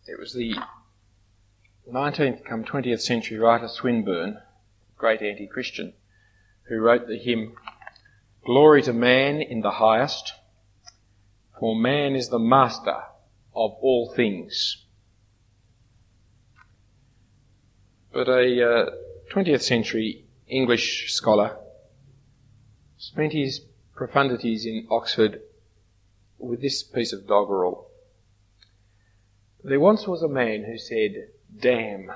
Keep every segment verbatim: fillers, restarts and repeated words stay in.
It was the nineteenth come twentieth century writer Swinburne, great anti-Christian, who wrote the hymn, "Glory to man in the highest, for man is the master of all things." But a uh, twentieth century English scholar spent his profundities in Oxford with this piece of doggerel. There once was a man who said, "Damn."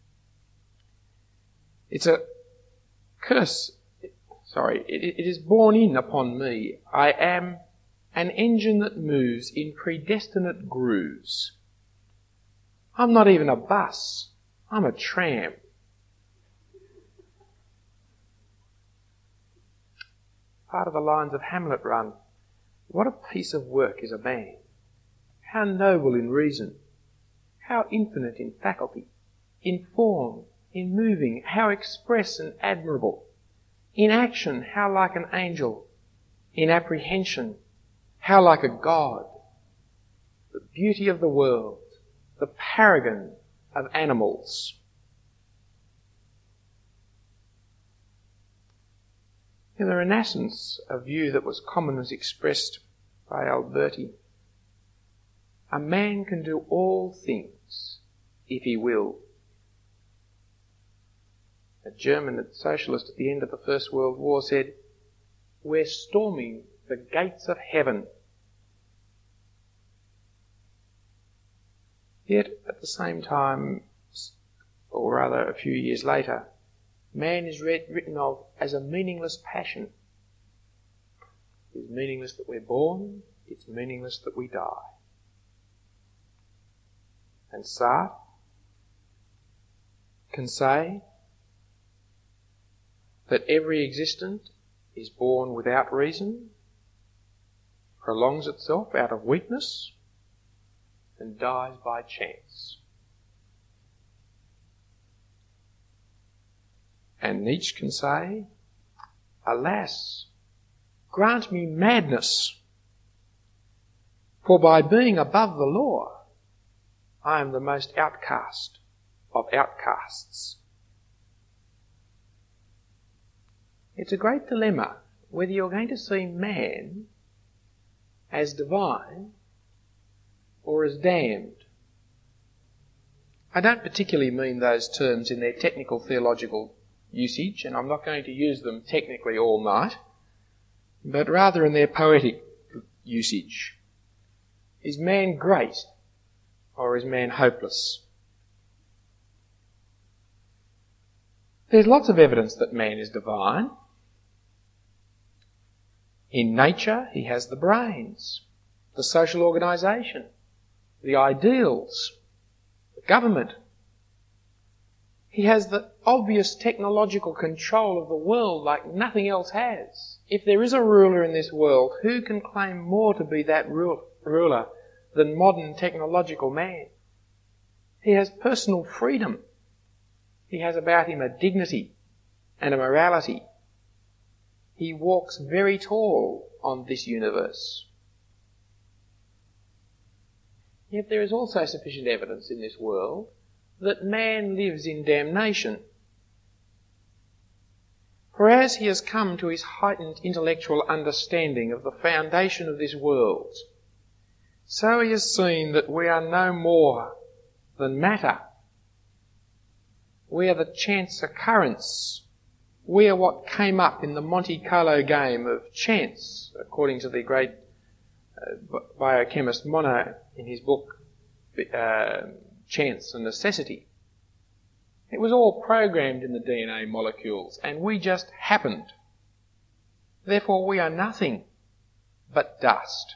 It's a curse, sorry, it, it is borne in upon me. I am an engine that moves in predestinate grooves. I'm not even a bus, I'm a tram. Part of the lines of Hamlet run, "What a piece of work is a man, how noble in reason, how infinite in faculty, in form, in moving, how express and admirable, in action, how like an angel, in apprehension, how like a god, the beauty of the world, the paragon of animals." In the Renaissance, a view that was common was expressed by Alberti. A man can do all things if he will. A German socialist at the end of the First World War said, "We're storming the gates of heaven." Yet at the same time, or rather a few years later, man is read, written of as a meaningless passion. It's meaningless that we're born, it's meaningless that we die. And Sartre can say that every existence is born without reason, prolongs itself out of weakness, and dies by chance. And Nietzsche can say, "Alas, grant me madness, for by being above the law, I am the most outcast of outcasts." It's a great dilemma whether you're going to see man as divine or as damned. I don't particularly mean those terms in their technical theological usage, and I'm not going to use them technically all night, but rather in their poetic usage. Is man great or is man hopeless? There's lots of evidence that man is divine. In nature, he has the brains, the social organisation, the ideals, the government. He has the obvious technological control of the world like nothing else has. If there is a ruler in this world, who can claim more to be that ruler than modern technological man? He has personal freedom. He has about him a dignity and a morality. He walks very tall on this universe. Yet there is also sufficient evidence in this world that man lives in damnation. For as he has come to his heightened intellectual understanding of the foundation of this world, so he has seen that we are no more than matter. We are the chance occurrence. We are what came up in the Monte Carlo game of chance, according to the great uh, biochemist Monod in his book uh, Chance and Necessity. It was all programmed in the D N A molecules, and we just happened. Therefore we are nothing but dust.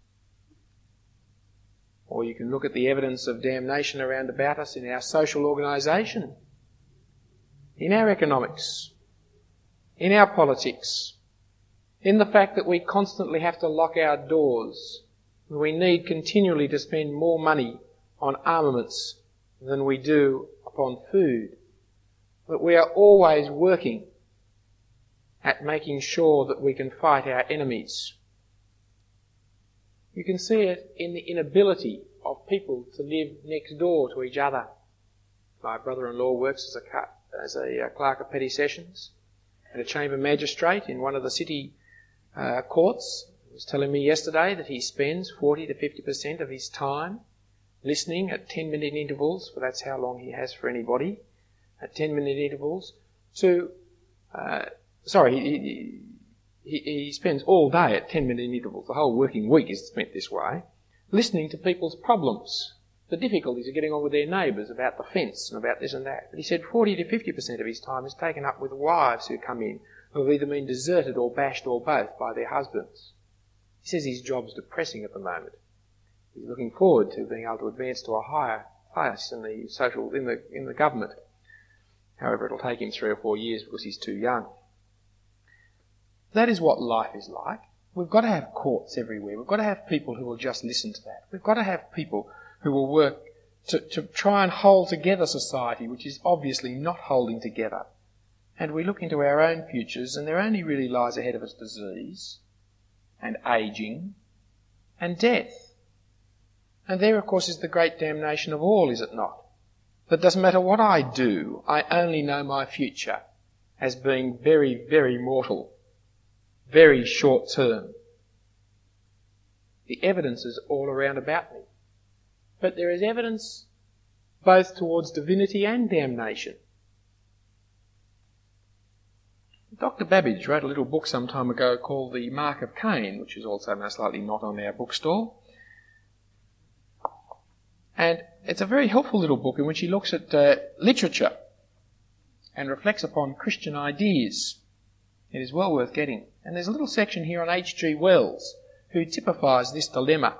Or you can look at the evidence of damnation around about us in our social organisation, in our economics, in our politics, in the fact that we constantly have to lock our doors. We need continually to spend more money on armaments than we do upon food. But we are always working at making sure that we can fight our enemies. You can see it in the inability of people to live next door to each other. My brother-in-law works as a, as a clerk of petty sessions and a chamber magistrate in one of the city uh, courts. He was telling me yesterday that he spends forty to fifty percent of his time listening at ten minute intervals, for that's how long he has for anybody, at ten minute intervals, to, uh, sorry, he, he, he spends all day at ten minute intervals, the whole working week is spent this way, listening to people's problems, the difficulties of getting on with their neighbours about the fence and about this and that. But he said forty to fifty percent of his time is taken up with wives who come in, who have either been deserted or bashed or both by their husbands. He says his job's depressing at the moment. He's looking forward to being able to advance to a higher place in the social, in the, in the government. However, it'll take him three or four years because he's too young. That is what life is like. We've got to have courts everywhere. We've got to have people who will just listen to that. We've got to have people who will work to, to try and hold together society, which is obviously not holding together. And we look into our own futures, and there only really lies ahead of us disease and ageing and death. And there, of course, is the great damnation of all, is it not? That doesn't matter what I do, I only know my future as being very, very mortal, very short term. The evidence is all around about me. But there is evidence both towards divinity and damnation. Doctor Babbage wrote a little book some time ago called The Mark of Cain, which is also most likely not on our bookstall. And it's a very helpful little book in which he looks at uh, literature and reflects upon Christian ideas. It is well worth getting. And there's a little section here on H G Wells, who typifies this dilemma.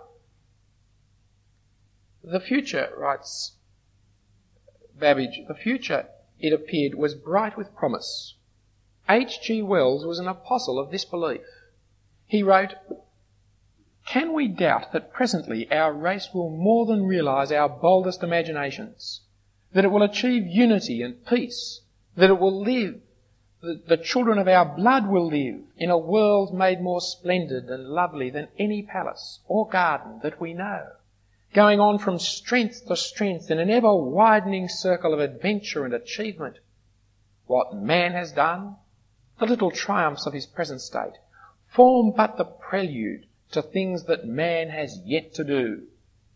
The future, writes Babbage, the future, it appeared, was bright with promise. H G Wells was an apostle of this belief. He wrote, "Can we doubt that presently our race will more than realise our boldest imaginations, that it will achieve unity and peace, that it will live, that the children of our blood will live in a world made more splendid and lovely than any palace or garden that we know, going on from strength to strength in an ever-widening circle of adventure and achievement? What man has done, the little triumphs of his present state, form but the prelude to things that man has yet to do."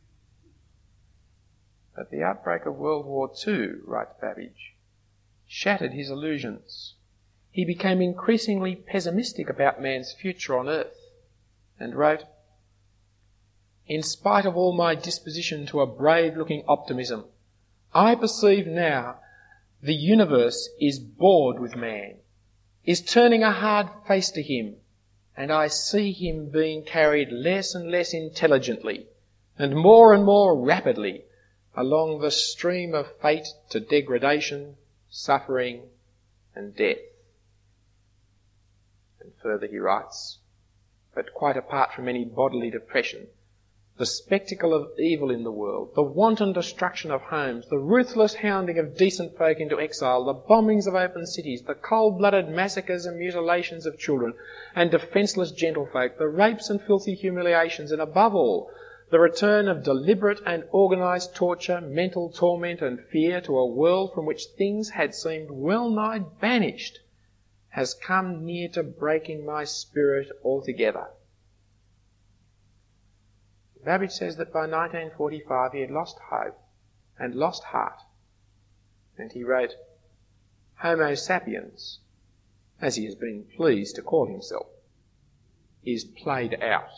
But the outbreak of World War Two, writes Babbage, shattered his illusions. He became increasingly pessimistic about man's future on earth, and wrote, "In spite of all my disposition to a brave-looking optimism, I perceive now the universe is bored with man, is turning a hard face to him, and I see him being carried less and less intelligently and more and more rapidly along the stream of fate to degradation, suffering and death." And further he writes, "But quite apart from any bodily depression, the spectacle of evil in the world, the wanton destruction of homes, the ruthless hounding of decent folk into exile, the bombings of open cities, the cold-blooded massacres and mutilations of children and defenceless gentlefolk, the rapes and filthy humiliations, and above all, the return of deliberate and organised torture, mental torment and fear to a world from which things had seemed well-nigh banished, has come near to breaking my spirit altogether." Babbage says that by nineteen forty-five he had lost hope and lost heart, and he wrote, "Homo sapiens, as he has been pleased to call himself, is played out."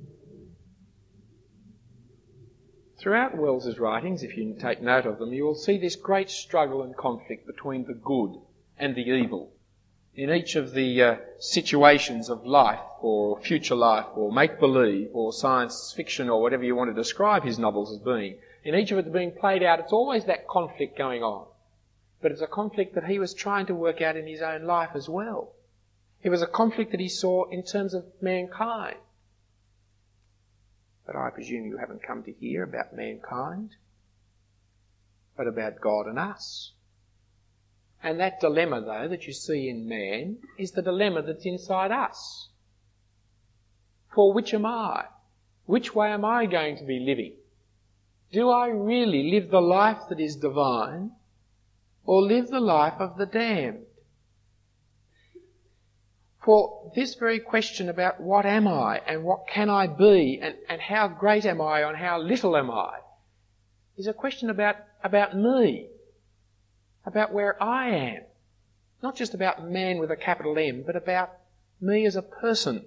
Throughout Wells's writings, if you take note of them, you will see this great struggle and conflict between the good and the evil in each of the uh, situations of life or future life or make-believe or science fiction or whatever you want to describe his novels as being. In each of it being played out, it's always that conflict going on. But it's a conflict that he was trying to work out in his own life as well. It was a conflict that he saw in terms of mankind. But I presume you haven't come to hear about mankind, but about God and us. And that dilemma, though, that you see in man is the dilemma that's inside us. For which am I? Which way am I going to be living? Do I really live the life that is divine, or live the life of the damned? For this very question about what am I and what can I be and, and how great am I and how little am I is a question about, about me, about where I am. Not just about man with a capital M, but about me as a person.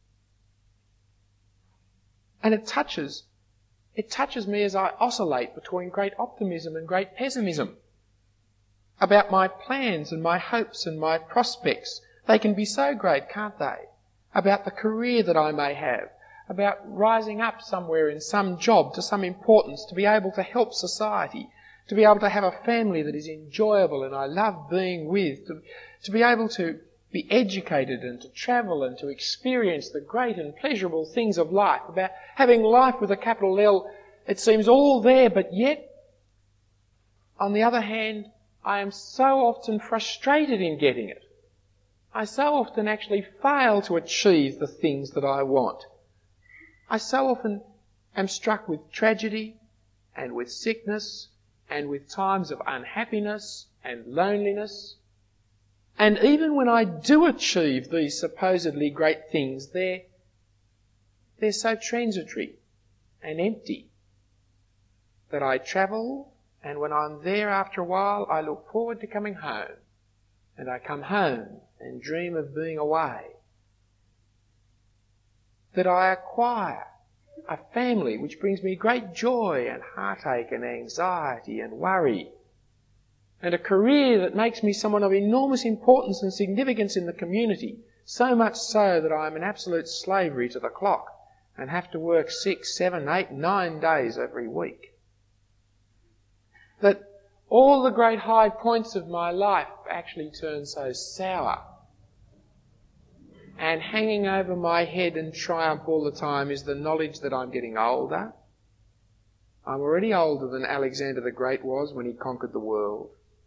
And it touches, it touches me as I oscillate between great optimism and great pessimism. About my plans and my hopes and my prospects. They can be so great, can't they? About the career that I may have. About rising up somewhere in some job to some importance, to be able to help society, to be able to have a family that is enjoyable and I love being with, to, to be able to be educated and to travel and to experience the great and pleasurable things of life, about having life with a capital L. It seems all there, but yet, on the other hand, I am so often frustrated in getting it. I so often actually fail to achieve the things that I want. I so often am struck with tragedy and with sickness and with times of unhappiness and loneliness. And even when I do achieve these supposedly great things, they're, they're so transitory and empty that I travel, and when I'm there after a while, I look forward to coming home. And I come home and dream of being away. That I acquire a family which brings me great joy and heartache and anxiety and worry. And a career that makes me someone of enormous importance and significance in the community, so much so that I am in absolute slavery to the clock and have to work six, seven, eight, nine days every week. That all the great high points of my life actually turn so sour. And hanging over my head in triumph all the time is the knowledge that I'm getting older. I'm already older than Alexander the Great was when he conquered the world.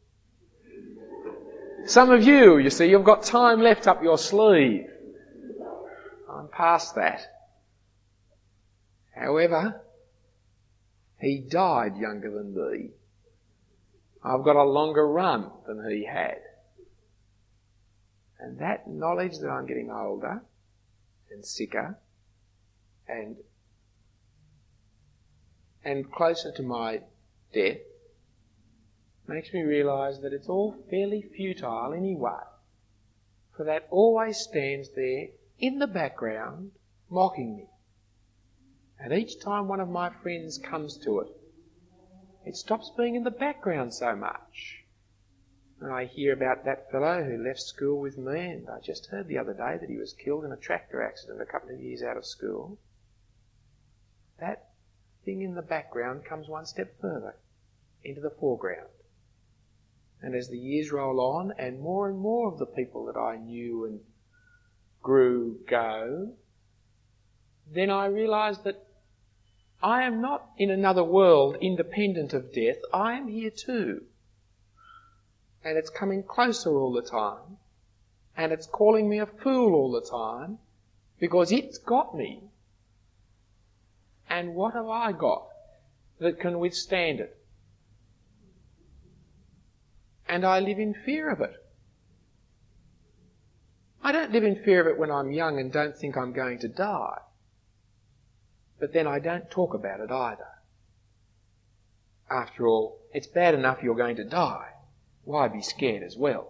Some of you, you see, you've got time left up your sleeve. I'm past that. However, he died younger than me. I've got a longer run than he had. And that knowledge that I'm getting older and sicker and and closer to my death makes me realise that it's all fairly futile anyway. For that always stands there in the background mocking me. And each time one of my friends comes to it, it stops being in the background so much. And I hear about that fellow who left school with me, and I just heard the other day that he was killed in a tractor accident a couple of years out of school. That thing in the background comes one step further, into the foreground. And as the years roll on, and more and more of the people that I knew and grew go, then I realise that I am not in another world independent of death. I am here too. And it's coming closer all the time. And it's calling me a fool all the time because it's got me. And what have I got that can withstand it? And I live in fear of it. I don't live in fear of it when I'm young and don't think I'm going to die. But then I don't talk about it either. After all, it's bad enough you're going to die. Why be scared as well?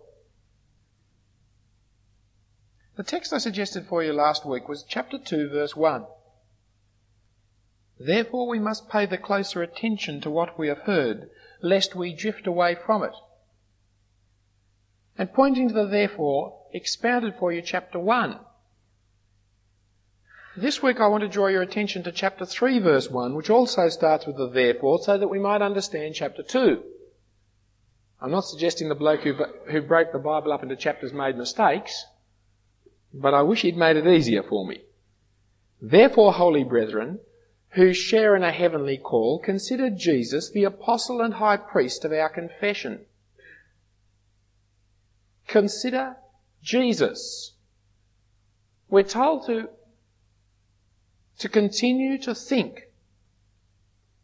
The text I suggested for you last week was chapter two, verse one. Therefore we must pay the closer attention to what we have heard, lest we drift away from it. And pointing to the therefore, expounded for you chapter one. This week I want to draw your attention to chapter three, verse one, which also starts with the therefore, so that we might understand chapter two. I'm not suggesting the bloke who, who broke the Bible up into chapters made mistakes, but I wish he'd made it easier for me. Therefore, holy brethren, who share in a heavenly call, consider Jesus the apostle and high priest of our confession. Consider Jesus. We're told to, to continue to think,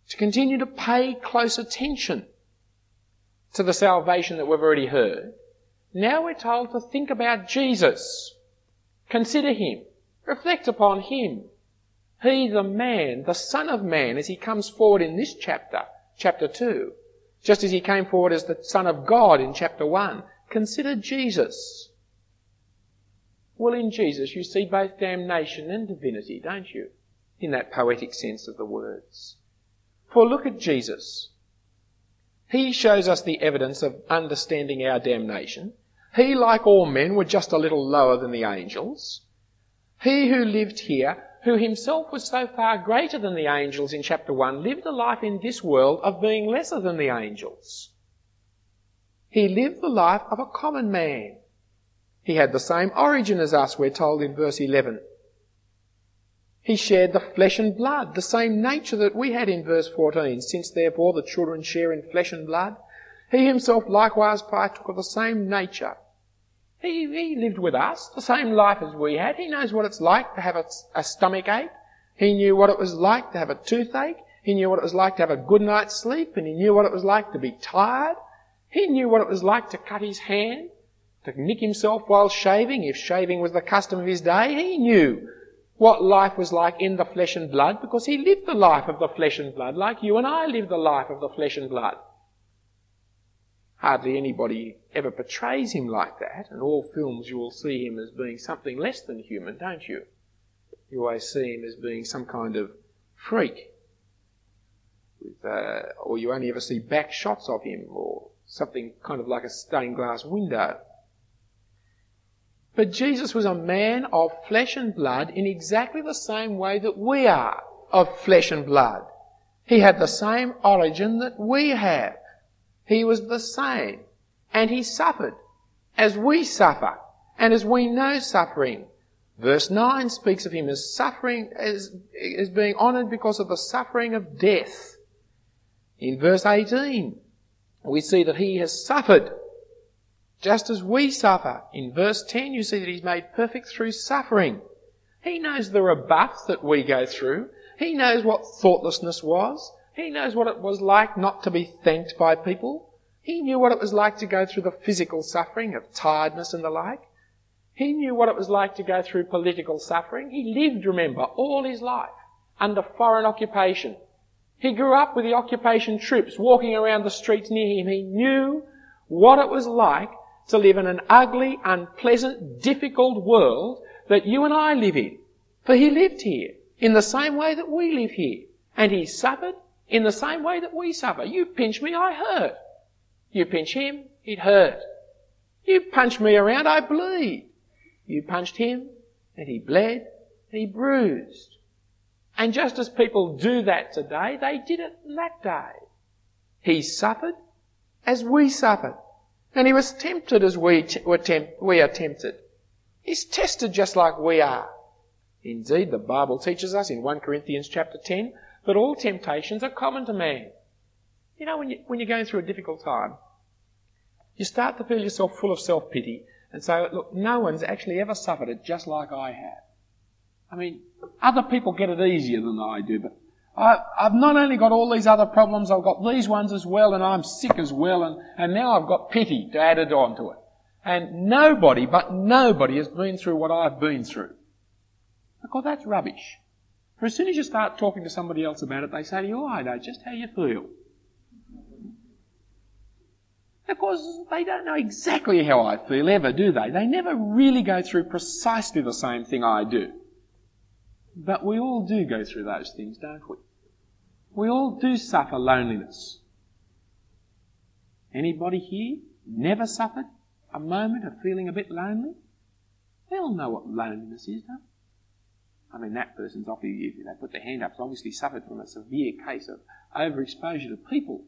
to continue to pay close attention to the salvation that we've already heard. Now we're told to think about Jesus. Consider him. Reflect upon him. He, the man, the Son of Man, as he comes forward in this chapter, chapter two, just as he came forward as the Son of God in chapter one. Consider Jesus. Well, in Jesus you see both damnation and divinity, don't you? In that poetic sense of the words. For look at Jesus. He shows us the evidence of understanding our damnation. He, like all men, were just a little lower than the angels. He who lived here, who himself was so far greater than the angels in chapter one, lived a life in this world of being lesser than the angels. He lived the life of a common man. He had the same origin as us, we're told in verse eleven. He shared the flesh and blood, the same nature that we had in verse fourteen. Since therefore the children share in flesh and blood, he himself likewise partook of the same nature. He, he lived with us, the same life as we had. He knows what it's like to have a, a stomach ache. He knew what it was like to have a toothache. He knew what it was like to have a good night's sleep, and he knew what it was like to be tired. He knew what it was like to cut his hand, to nick himself while shaving, if shaving was the custom of his day. He knew what life was like in the flesh and blood, because he lived the life of the flesh and blood like you and I live the life of the flesh and blood. Hardly anybody ever portrays him like that. In all films you will see him as being something less than human, don't you? You always see him as being some kind of freak. With, uh, or you only ever see back shots of him, or something kind of like a stained glass window. But Jesus was a man of flesh and blood in exactly the same way that we are of flesh and blood. He had the same origin that we have. He was the same. And he suffered as we suffer and as we know suffering. Verse nine speaks of him as suffering, as, as being honoured because of the suffering of death. In verse eighteen, we see that he has suffered just as we suffer. In verse ten, you see that he's made perfect through suffering. He knows the rebuff that we go through. He knows what thoughtlessness was. He knows what it was like not to be thanked by people. He knew what it was like to go through the physical suffering of tiredness and the like. He knew what it was like to go through political suffering. He lived, remember, all his life under foreign occupation. He grew up with the occupation troops walking around the streets near him. He knew what it was like to live in an ugly, unpleasant, difficult world that you and I live in. For he lived here in the same way that we live here. And he suffered in the same way that we suffer. You pinch me, I hurt. You pinch him, it hurt. You punch me around, I bleed. You punched him, and he bled, and he bruised. And just as people do that today, they did it that day. He suffered as we suffered. And he was tempted as we, t- were temp- we are tempted. He's tested just like we are. Indeed, the Bible teaches us in First Corinthians chapter ten that all temptations are common to man. You know, when, you, when you're going through a difficult time, you start to feel yourself full of self-pity and say, look, no one's actually ever suffered it just like I have. I mean, other people get it easier than I do, but I, I've not only got all these other problems, I've got these ones as well, and I'm sick as well, and, and now I've got pity to add it on to it. And nobody, but nobody has been through what I've been through. Because that's rubbish. For as soon as you start talking to somebody else about it, they say to you, oh, I know just how you feel. Of course, they don't know exactly how I feel ever, do they? They never really go through precisely the same thing I do. But we all do go through those things, don't we? We all do suffer loneliness. Anybody here never suffered a moment of feeling a bit lonely? They all know what loneliness is, don't they? I mean, that person's obviously, if they put their hand up, has obviously suffered from a severe case of overexposure to people.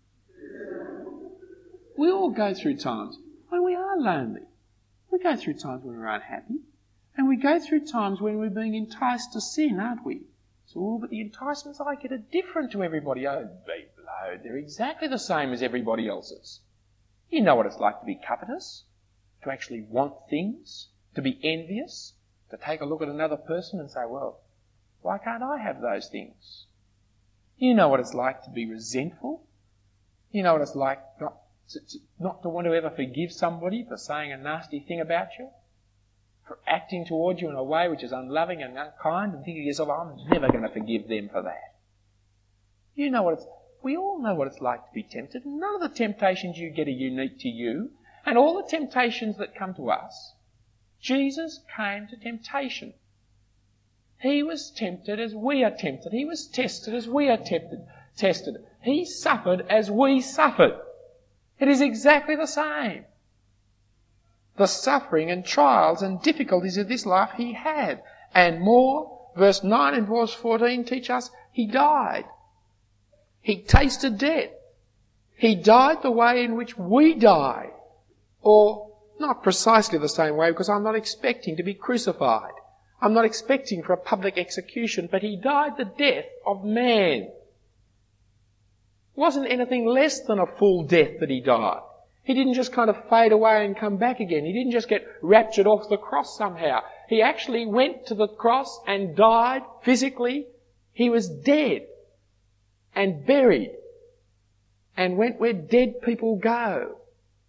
We all go through times when we are lonely. We go through times when we're unhappy. And we go through times when we're being enticed to sin, aren't we? So, oh, but the enticements I get are different to everybody. Oh, be blowed. They're exactly the same as everybody else's. You know what it's like to be covetous, to actually want things, to be envious, to take a look at another person and say, well, why can't I have those things? You know what it's like to be resentful. You know what it's like not to, to, not to want to ever forgive somebody for saying a nasty thing about you, for acting towards you in a way which is unloving and unkind, and thinking to yourself, I'm never going to forgive them for that. You know what it's We all know what it's like to be tempted. None of the temptations you get are unique to you. And all the temptations that come to us, Jesus came to temptation. He was tempted as we are tempted. He was tested as we are tempted, tested. He suffered as we suffered. It is exactly the same. The suffering and trials and difficulties of this life he had. And more, verse nine and verse fourteen teach us he died. He tasted death. He died the way in which we die. Or not precisely the same way, because I'm not expecting to be crucified. I'm not expecting for a public execution, but he died the death of man. It wasn't anything less than a full death that he died. He didn't just kind of fade away and come back again. He didn't just get raptured off the cross somehow. He actually went to the cross and died physically. He was dead and buried and went where dead people go.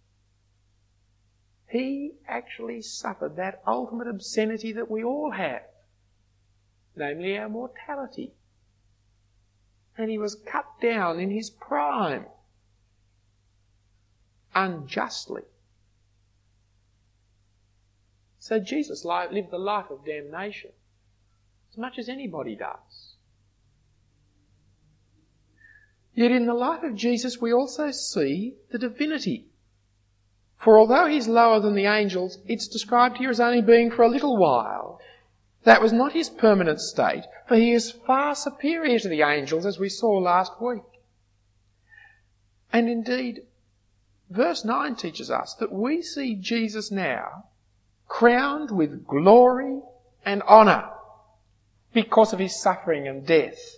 He actually suffered that ultimate obscenity that we all have, namely our mortality. And he was cut down in his prime, unjustly. So Jesus lived the life of damnation, as much as anybody does. Yet in the life of Jesus we also see the divinity. For although he's lower than the angels, it's described here as only being for a little while. That was not his permanent state, for he is far superior to the angels, as we saw last week. And indeed, verse nine teaches us that we see Jesus now crowned with glory and honour because of his suffering and death.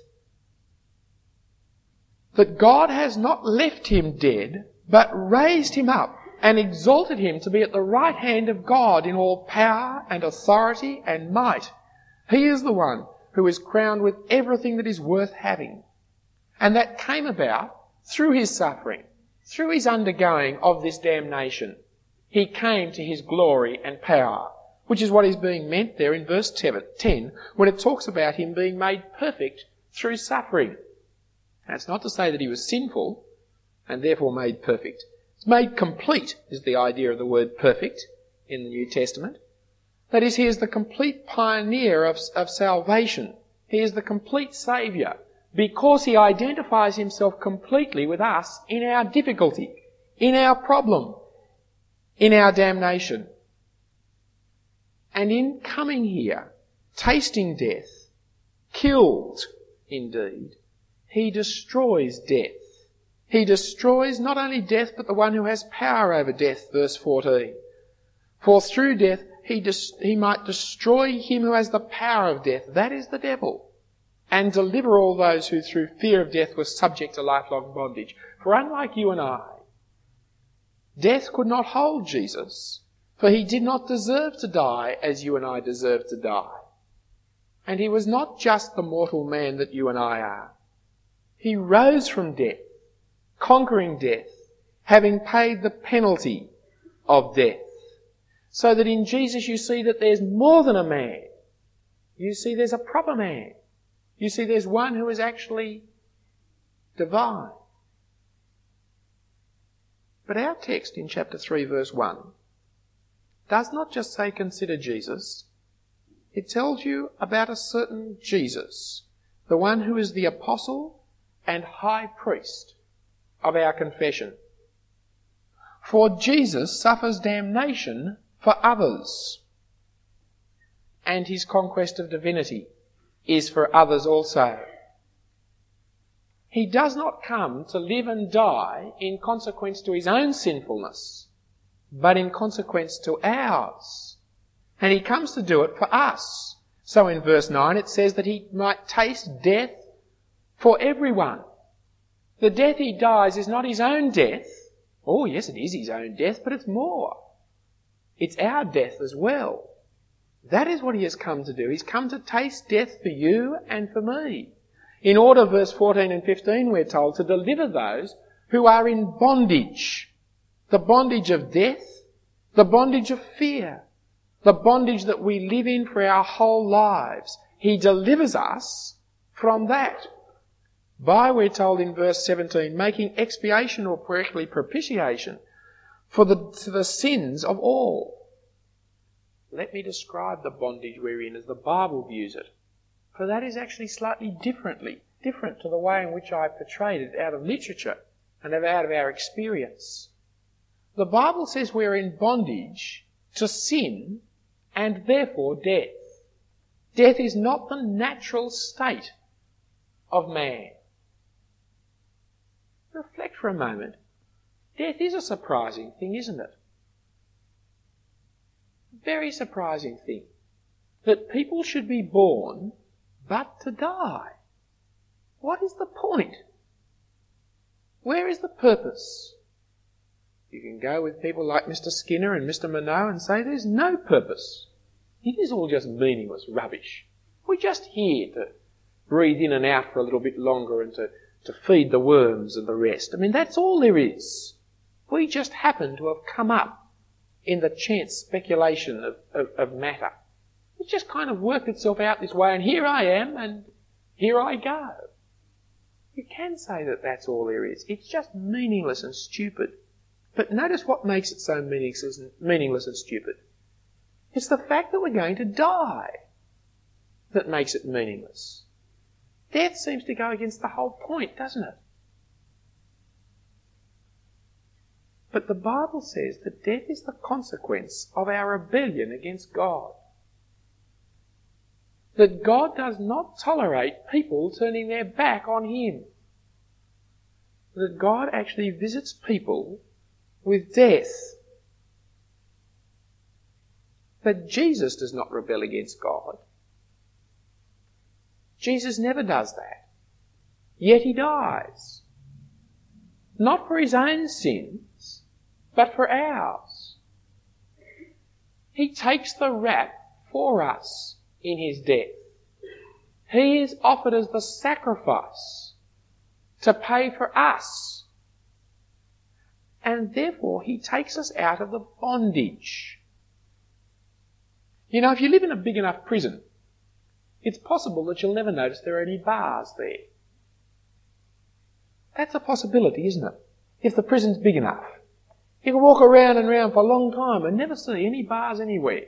That God has not left him dead, but raised him up and exalted him to be at the right hand of God in all power and authority and might. He is the one who is crowned with everything that is worth having. And that came about through his suffering, through his undergoing of this damnation. He came to his glory and power, which is what is being meant there in verse ten, when it talks about him being made perfect through suffering. Now, it's not to say that he was sinful and therefore made perfect. It's made complete is the idea of the word perfect in the New Testament. That is, he is the complete pioneer of, of salvation. He is the complete saviour because he identifies himself completely with us in our difficulty, in our problem, in our damnation. And in coming here, tasting death, killed indeed, he destroys death. He destroys not only death, but the one who has power over death, verse fourteen. For through death he, des- he might destroy him who has the power of death, that is the devil, and deliver all those who through fear of death were subject to lifelong bondage. For unlike you and I, death could not hold Jesus, for he did not deserve to die as you and I deserve to die. And he was not just the mortal man that you and I are. He rose from death, conquering death, having paid the penalty of death. So that in Jesus you see that there's more than a man. You see there's a proper man. You see there's one who is actually divine. But our text in chapter three verse one does not just say consider Jesus. It tells you about a certain Jesus, the one who is the apostle and high priest of our confession. For Jesus suffers damnation for others, and his conquest of divinity is for others also. He does not come to live and die in consequence to his own sinfulness, but in consequence to ours. And he comes to do it for us. So in verse nine it says that he might taste death for everyone. The death he dies is not his own death. Oh, yes, it is his own death, but it's more. It's our death as well. That is what he has come to do. He's come to taste death for you and for me. In order, verse fourteen and fifteen, we're told, to deliver those who are in bondage. The bondage of death, the bondage of fear, the bondage that we live in for our whole lives. He delivers us from that. By, we're told in verse seventeen, making expiation, or correctly propitiation, for the, for the sins of all. Let me describe the bondage we're in as the Bible views it, for that is actually slightly differently, different to the way in which I portrayed it out of literature and out of our experience. The Bible says we're in bondage to sin and therefore death. Death is not the natural state of man. Reflect for a moment. Death is a surprising thing, isn't it? Very surprising thing. That people should be born but to die. What is the point? Where is the purpose? You can go with people like Mister Skinner and Mister Minot and say there's no purpose. It is all just meaningless rubbish. We're just here to breathe in and out for a little bit longer and to, to feed the worms and the rest. I mean, that's all there is. We just happen to have come up in the chance speculation of, of, of matter. It just kind of worked itself out this way, and here I am, and here I go. You can say that that's all there is. It's just meaningless and stupid. But notice what makes it so meaningless and, meaningless and stupid. It's the fact that we're going to die that makes it meaningless. Death seems to go against the whole point, doesn't it? But the Bible says that death is the consequence of our rebellion against God. That God does not tolerate people turning their back on Him. That God actually visits people with death. That Jesus does not rebel against God. Jesus never does that. Yet He dies. Not for His own sins, but for ours. He takes the rap for us in His death. He is offered as the sacrifice to pay for us. And therefore He takes us out of the bondage. You know, if you live in a big enough prison, it's possible that you'll never notice there are any bars there. That's a possibility, isn't it? If the prison's big enough. You can walk around and around for a long time and never see any bars anywhere.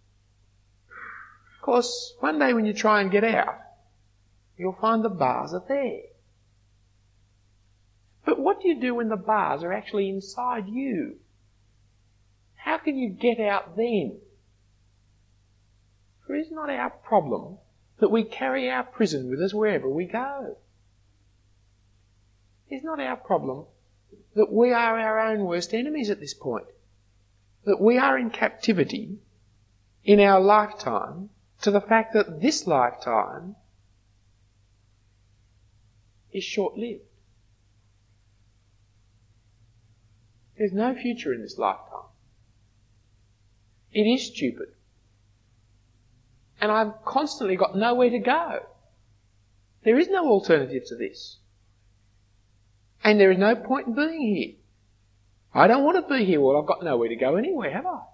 Of course, one day when you try and get out, you'll find the bars are there. But what do you do when the bars are actually inside you? How can you get out then? For is not our problem that we carry our prison with us wherever we go? Is not our problem that we are our own worst enemies at this point? That we are in captivity in our lifetime to the fact that this lifetime is short-lived. There's no future in this lifetime. It is stupid. And I've constantly got nowhere to go. There is no alternative to this. And there is no point in being here. I don't want to be here. Well, I've got nowhere to go anyway, have I?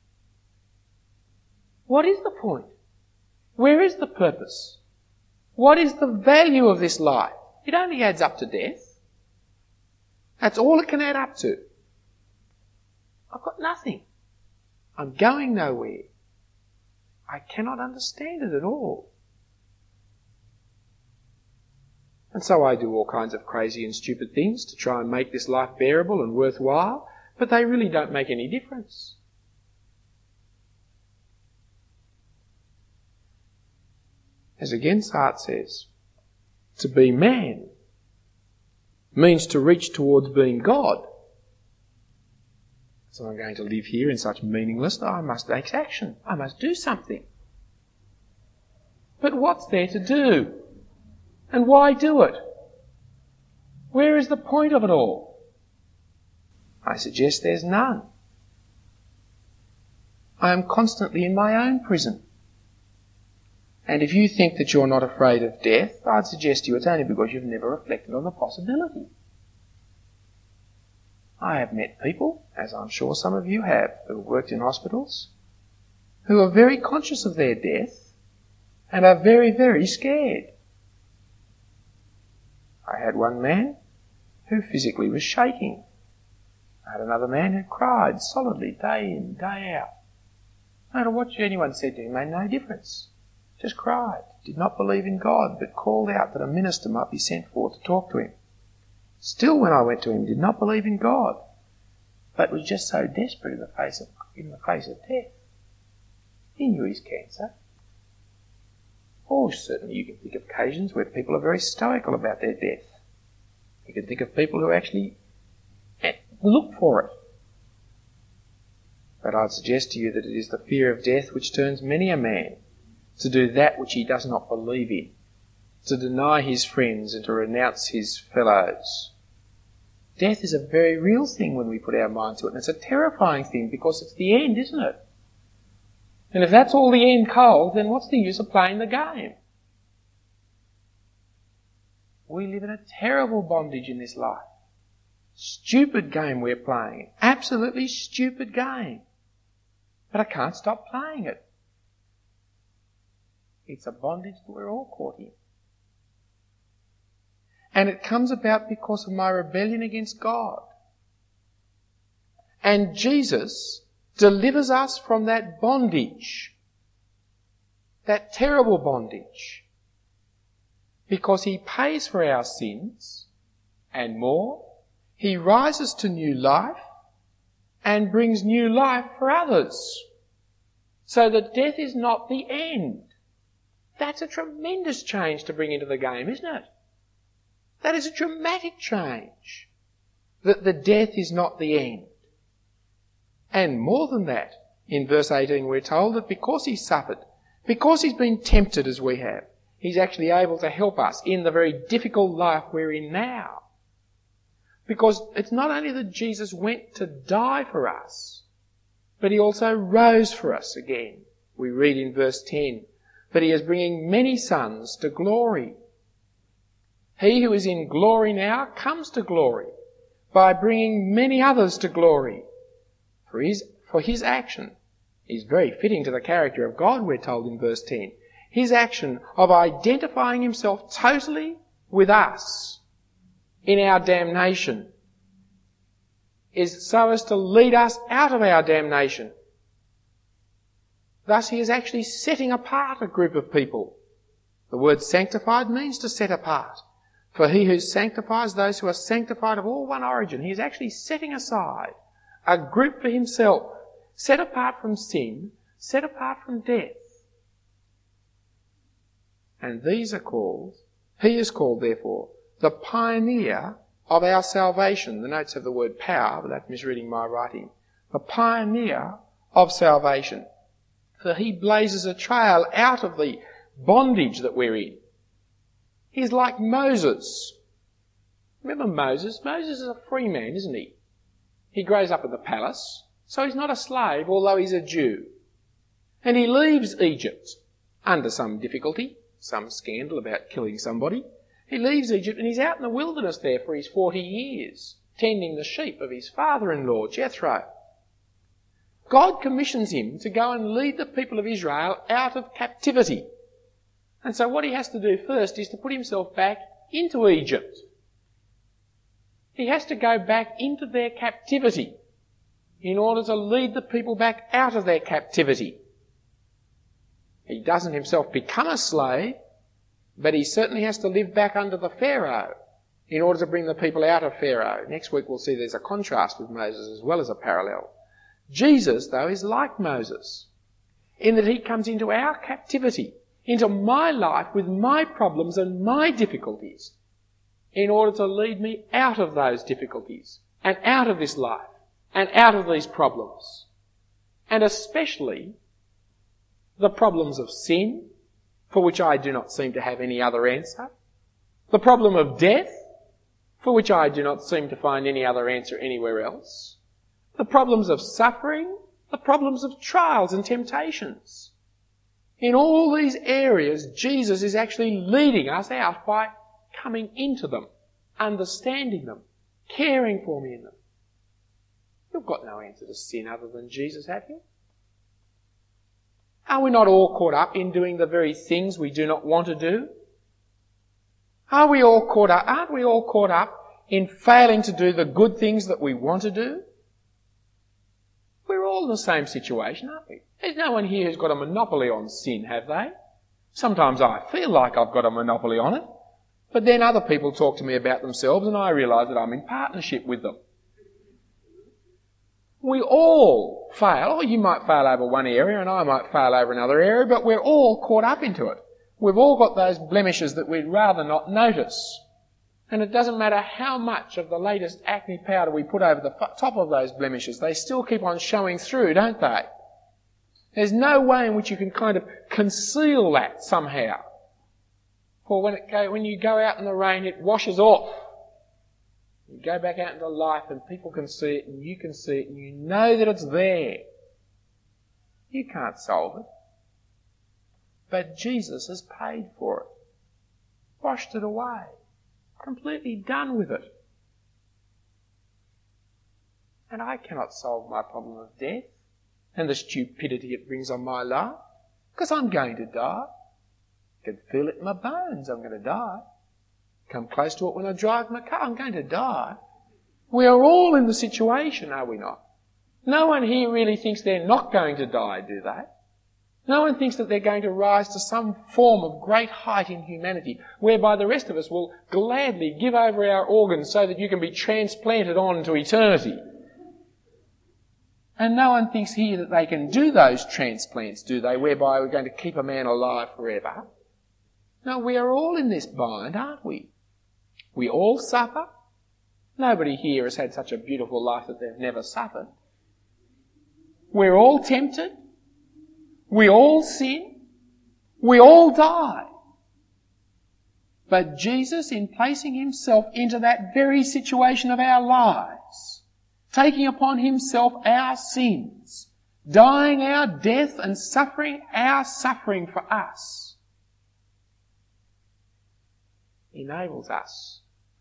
What is the point? Where is the purpose? What is the value of this life? It only adds up to death. That's all it can add up to. I've got nothing. I'm going nowhere. I cannot understand it at all. And so I do all kinds of crazy and stupid things to try and make this life bearable and worthwhile, but they really don't make any difference. As again Sartre says, to be man means to reach towards being God. So I'm going to live here in such meaninglessness. I must take action. I must do something. But what's there to do? And why do it? Where is the point of it all? I suggest there's none. I am constantly in my own prison. And if you think that you're not afraid of death, I'd suggest to you it's only because you've never reflected on the possibility. I have met people, as I'm sure some of you have, who have worked in hospitals, who are very conscious of their death and are very, very scared. I had one man who physically was shaking. I had another man who cried solidly day in, day out. No matter what anyone said to him, made no difference. Just cried, did not believe in God, but called out that a minister might be sent for to talk to him. Still, when I went to him, did not believe in God, but was just so desperate in the face of, in the face of death. He knew his cancer. Or certainly you can think of occasions where people are very stoical about their death. You can think of people who actually look for it. But I'd suggest to you that it is the fear of death which turns many a man to do that which he does not believe in, to deny his friends and to renounce his fellows. Death is a very real thing when we put our mind to it, and it's a terrifying thing because it's the end, isn't it? And if that's all the end holds, then what's the use of playing the game? We live in a terrible bondage in this life. Stupid game we're playing. Absolutely stupid game. But I can't stop playing it. It's a bondage that we're all caught in. And it comes about because of my rebellion against God. And Jesus delivers us from that bondage, that terrible bondage, because he pays for our sins and more. He rises to new life and brings new life for others, so that death is not the end. That's a tremendous change to bring into the game, isn't it? That is a dramatic change, that the death is not the end. And more than that, in verse eighteen we're told that because he suffered, because he's been tempted as we have, he's actually able to help us in the very difficult life we're in now. Because it's not only that Jesus went to die for us, but he also rose for us again. We read in verse ten, that he is bringing many sons to glory. He who is in glory now comes to glory by bringing many others to glory. For his, for his action is very fitting to the character of God, we're told in verse ten. His action of identifying himself totally with us in our damnation is so as to lead us out of our damnation. Thus he is actually setting apart a group of people. The word sanctified means to set apart. For he who sanctifies those who are sanctified of all one origin, he is actually setting aside a group for himself, set apart from sin, set apart from death. And these are called, he is called therefore, the pioneer of our salvation. The notes have the word power, but that's misreading my writing. The pioneer of salvation. For he blazes a trail out of the bondage that we're in. He's like Moses. Remember Moses? Moses is a free man, isn't he? He grows up in the palace, so he's not a slave, although he's a Jew. And he leaves Egypt under some difficulty, some scandal about killing somebody. He leaves Egypt and he's out in the wilderness there for his forty years, tending the sheep of his father-in-law, Jethro. God commissions him to go and lead the people of Israel out of captivity. And so what he has to do first is to put himself back into Egypt. He has to go back into their captivity in order to lead the people back out of their captivity. He doesn't himself become a slave, but he certainly has to live back under the Pharaoh in order to bring the people out of Pharaoh. Next week we'll see there's a contrast with Moses as well as a parallel. Jesus, though, is like Moses in that he comes into our captivity, into my life with my problems and my difficulties in order to lead me out of those difficulties and out of this life and out of these problems. And especially the problems of sin, for which I do not seem to have any other answer. The problem of death, for which I do not seem to find any other answer anywhere else. The problems of suffering, the problems of trials and temptations. In all these areas, Jesus is actually leading us out by coming into them, understanding them, caring for me in them. You've got no answer to sin other than Jesus, have you? Are we not all caught up in doing the very things we do not want to do? Are we all caught up, aren't we all caught up in failing to do the good things that we want to do? We're all in the same situation, aren't we? There's no one here who's got a monopoly on sin, have they? Sometimes I feel like I've got a monopoly on it, but then other people talk to me about themselves and I realise that I'm in partnership with them. We all fail. Oh, you might fail over one area and I might fail over another area, but we're all caught up into it. We've all got those blemishes that we'd rather not notice. And it doesn't matter how much of the latest acne powder we put over the top of those blemishes, they still keep on showing through, don't they? There's no way in which you can kind of conceal that somehow. For when, it go, when you go out in the rain, it washes off. You go back out into life and people can see it and you can see it and you know that it's there. You can't solve it. But Jesus has paid for it. Washed it away. Completely done with it. And I cannot solve my problem of death and the stupidity it brings on my life, because I'm going to die. I can feel it in my bones, I'm going to die. Come close to it when I drive my car, I'm going to die. We are all in the situation, are we not? No one here really thinks they're not going to die, do they? No one thinks that they're going to rise to some form of great height in humanity, whereby the rest of us will gladly give over our organs so that you can be transplanted on to eternity. And no one thinks here that they can do those transplants, do they, whereby we're going to keep a man alive forever. No, we are all in this bind, aren't we? We all suffer. Nobody here has had such a beautiful life that they've never suffered. We're all tempted. We all sin. We all die. But Jesus, in placing himself into that very situation of our lives, taking upon himself our sins, dying our death and suffering our suffering for us, enables us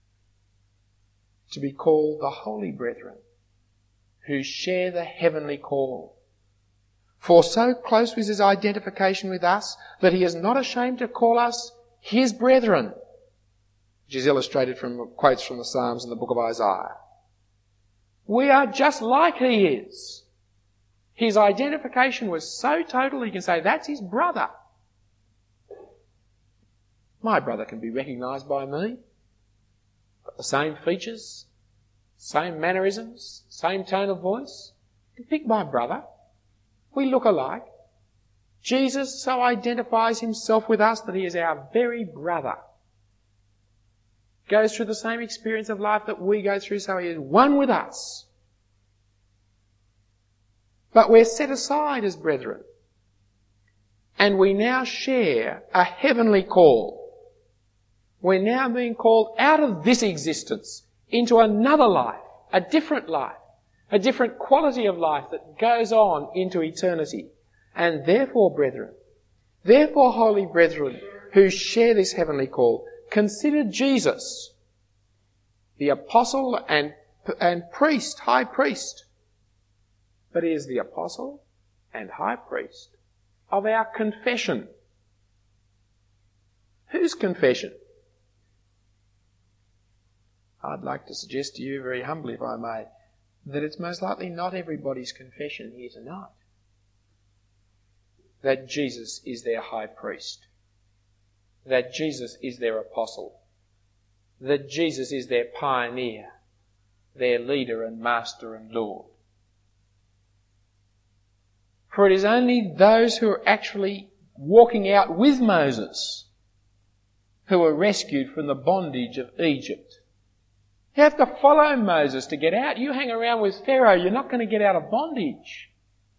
to be called the holy brethren who share the heavenly call. For so close was his identification with us that he is not ashamed to call us his brethren, which is illustrated from quotes from the Psalms and the book of Isaiah. We are just like he is. His identification was so total he can say, that's his brother. My brother can be recognised by me. Got the same features, same mannerisms, same tone of voice. You can pick my brother. We look alike. Jesus so identifies himself with us that he is our very brother. Goes through the same experience of life that we go through, so he is one with us. But we're set aside as brethren. And we now share a heavenly call. We're now being called out of this existence into another life, a different life, a different quality of life that goes on into eternity. And therefore, brethren, therefore, holy brethren who share this heavenly call, consider Jesus, the apostle and, and priest, high priest. But he is the apostle and high priest of our confession. Whose confession? I'd like to suggest to you, very humbly if I may, that it's most likely not everybody's confession here tonight. That Jesus is their high priest. That Jesus is their apostle. That Jesus is their pioneer, their leader and master and Lord. For it is only those who are actually walking out with Moses who are rescued from the bondage of Egypt. You have to follow Moses to get out. You hang around with Pharaoh, you're not going to get out of bondage.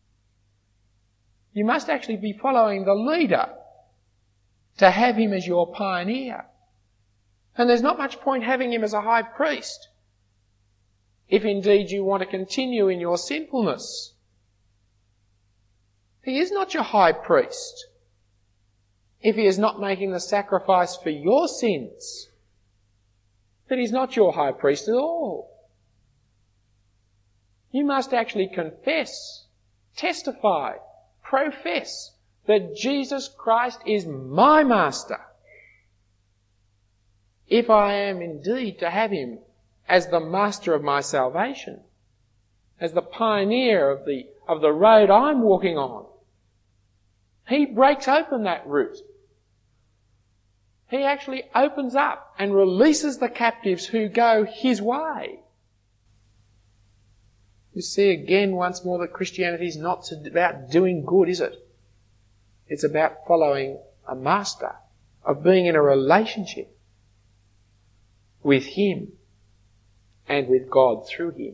You must actually be following the leader to have him as your pioneer. And there's not much point having him as a high priest if indeed you want to continue in your sinfulness. He is not your high priest. if he is not making the sacrifice for your sins, then he's not your high priest at all. You must actually confess, testify, profess that Jesus Christ is my master, if I am indeed to have him as the master of my salvation, as the pioneer of the, of the road I'm walking on. He breaks open that route. He actually opens up and releases the captives who go his way. You see again once more that Christianity is not about doing good, is it? It's about following a master, of being in a relationship with him and with God through him.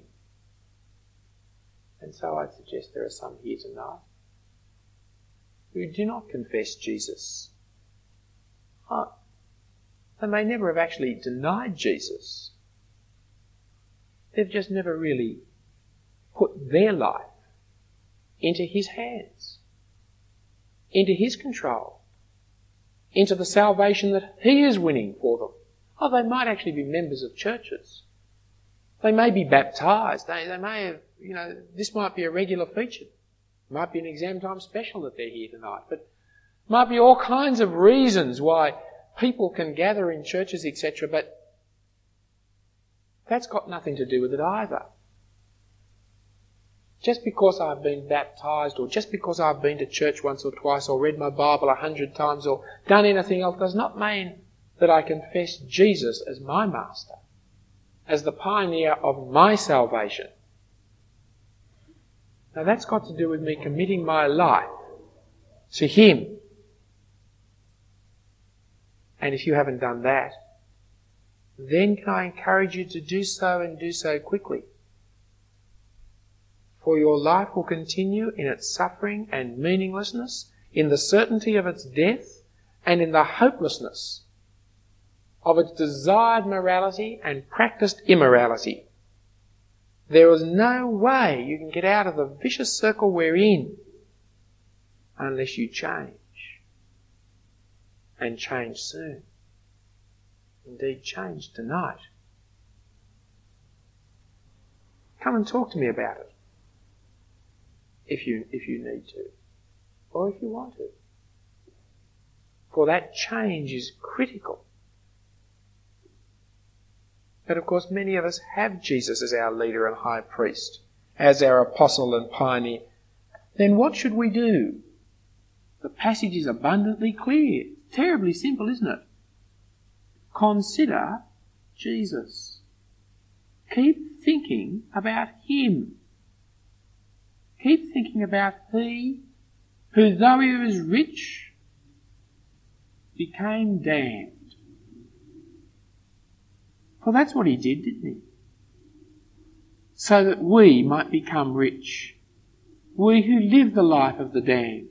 And so I suggest there are some here tonight who do not confess Jesus. Oh, they may never have actually denied Jesus. They've just never really put their life into his hands, into his control, into the salvation that he is winning for them. Oh, they might actually be members of churches. They may be baptised. They, they may have, you know, this might be a regular feature. It might be an exam time special that they're here tonight. But it might be all kinds of reasons why people can gather in churches, et cetera. But that's got nothing to do with it either. Just because I've been baptised or just because I've been to church once or twice or read my Bible a hundred times or done anything else does not mean that I confess Jesus as my master, as the pioneer of my salvation. Now that's got to do with me committing my life to him. And if you haven't done that, then can I encourage you to do so and do so quickly? For your life will continue in its suffering and meaninglessness, in the certainty of its death, and in the hopelessness of its desired morality and practiced immorality. There is no way you can get out of the vicious circle we're in unless you change. And change soon. Indeed, change tonight. Come and talk to me about it. If you, if you need to. Or if you want to. For that change is critical. But of course many of us have Jesus as our leader and high priest, as our apostle and pioneer. Then what should we do? The passage is abundantly clear. Terribly simple, isn't it? Consider Jesus. Keep thinking about him. Keep thinking about he who, though he was rich, became damned. Well, that's what he did, didn't he? So that we might become rich. We who live the life of the damned.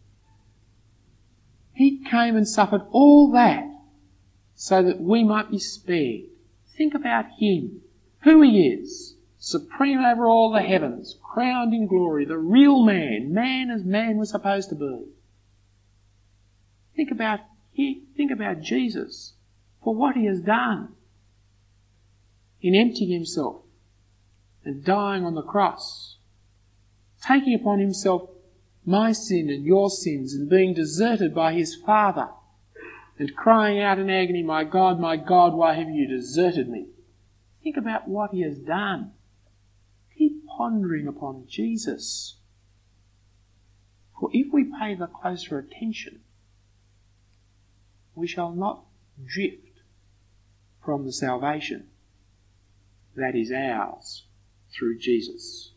He came and suffered all that so that we might be spared. Think about him, who he is, supreme over all the heavens, crowned in glory, the real man, man as man was supposed to be. Think about he, think about Jesus for what he has done in emptying himself and dying on the cross, taking upon himself my sin and your sins and being deserted by his Father and crying out in agony, "My God, my God, why have you deserted me?" Think about what he has done. Keep pondering upon Jesus. For if we pay the closer attention, we shall not drift from the salvation that is ours through Jesus.